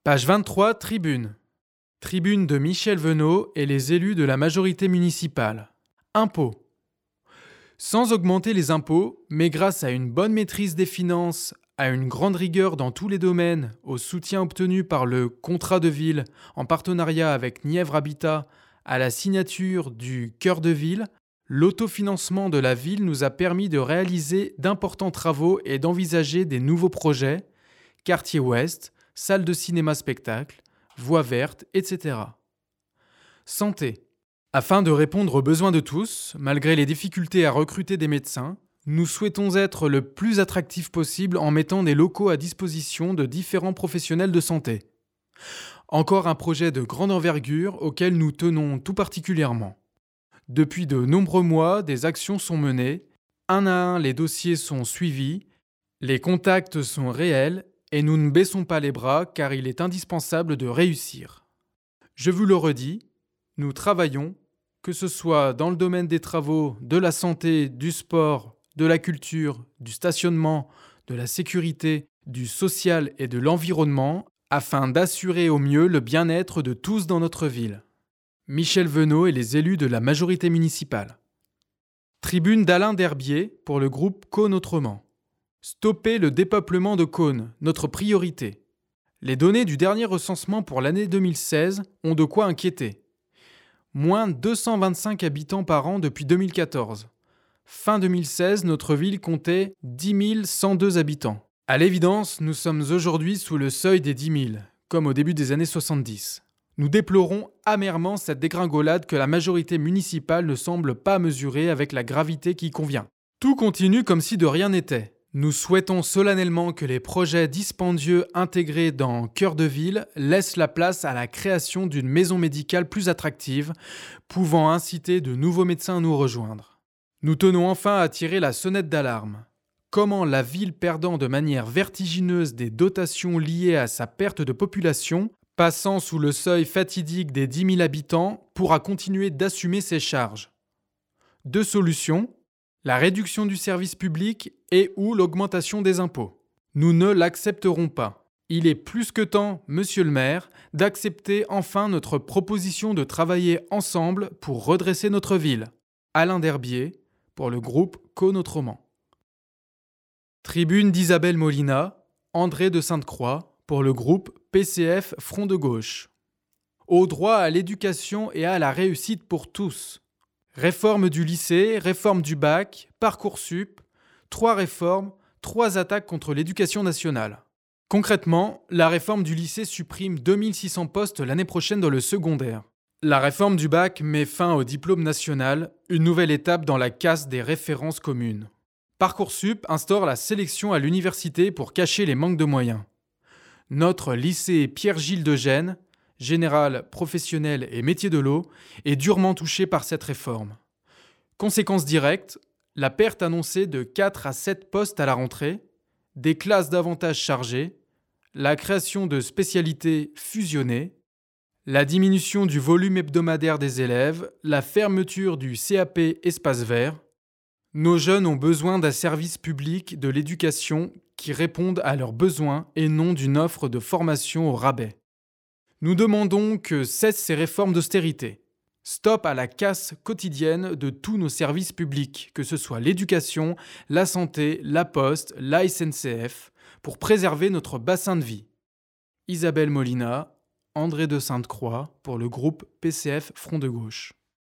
Page 23, Tribune. Tribune de Michel Venot et les élus de la majorité municipale. Impôts. Sans augmenter les impôts, mais grâce à une bonne maîtrise des finances, à une grande rigueur dans tous les domaines, au soutien obtenu par le contrat de ville en partenariat avec Nièvre Habitat, à la signature du cœur de ville, l'autofinancement de la ville nous a permis de réaliser d'importants travaux et d'envisager des nouveaux projets, quartier ouest, salle de cinéma-spectacle, voies vertes, etc. Santé. Afin de répondre aux besoins de tous, malgré les difficultés à recruter des médecins, nous souhaitons être le plus attractif possible en mettant des locaux à disposition de différents professionnels de santé. Encore un projet de grande envergure auquel nous tenons tout particulièrement. Depuis de nombreux mois, des actions sont menées, un à un les dossiers sont suivis, les contacts sont réels et nous ne baissons pas les bras car il est indispensable de réussir. Je vous le redis, nous travaillons, que ce soit dans le domaine des travaux, de la santé, du sport, de la culture, du stationnement, de la sécurité, du social et de l'environnement, afin d'assurer au mieux le bien-être de tous dans notre ville. Michel Venot et les élus de la majorité municipale. Tribune d'Alain Derbier pour le groupe Cône Autrement. Stopper le dépeuplement de Cône, notre priorité. Les données du dernier recensement pour l'année 2016 ont de quoi inquiéter. Moins 225 habitants par an depuis 2014. Fin 2016, notre ville comptait 10 102 habitants. À l'évidence, nous sommes aujourd'hui sous le seuil des 10 000, comme au début des années 70. Nous déplorons amèrement cette dégringolade que la majorité municipale ne semble pas mesurer avec la gravité qui convient. Tout continue comme si de rien n'était. Nous souhaitons solennellement que les projets dispendieux intégrés dans Cœur de Ville laissent la place à la création d'une maison médicale plus attractive, pouvant inciter de nouveaux médecins à nous rejoindre. Nous tenons enfin à tirer la sonnette d'alarme. Comment la ville perdant de manière vertigineuse des dotations liées à sa perte de population, passant sous le seuil fatidique des 10 000 habitants, pourra continuer d'assumer ses charges. Deux solutions, la réduction du service public et ou l'augmentation des impôts. Nous ne l'accepterons pas. Il est plus que temps, monsieur le maire, d'accepter enfin notre proposition de travailler ensemble pour redresser notre ville. Alain Derbier, pour le groupe Cône Autrement. Tribune d'Isabelle Molina, André de Sainte-Croix, pour le groupe PCF Front de Gauche. Au droit à l'éducation et à la réussite pour tous. Réforme du lycée, réforme du bac, Parcoursup, 3 réformes, 3 attaques contre l'éducation nationale. Concrètement, la réforme du lycée supprime 2600 postes l'année prochaine dans le secondaire. La réforme du bac met fin au diplôme national, une nouvelle étape dans la casse des références communes. Parcoursup instaure la sélection à l'université pour cacher les manques de moyens. Notre lycée Pierre-Gilles de Gênes, général, professionnel et métier de l'eau, est durement touché par cette réforme. Conséquence directe, la perte annoncée de 4 à 7 postes à la rentrée, des classes davantage chargées, la création de spécialités fusionnées, la diminution du volume hebdomadaire des élèves, la fermeture du CAP Espace Vert. Nos jeunes ont besoin d'un service public de l'éducation qui réponde à leurs besoins et non d'une offre de formation au rabais. Nous demandons que cessent ces réformes d'austérité. Stop à la casse quotidienne de tous nos services publics, que ce soit l'éducation, la santé, la poste, la SNCF, pour préserver notre bassin de vie. Isabelle Molina, André de Sainte-Croix, pour le groupe PCF Front de Gauche.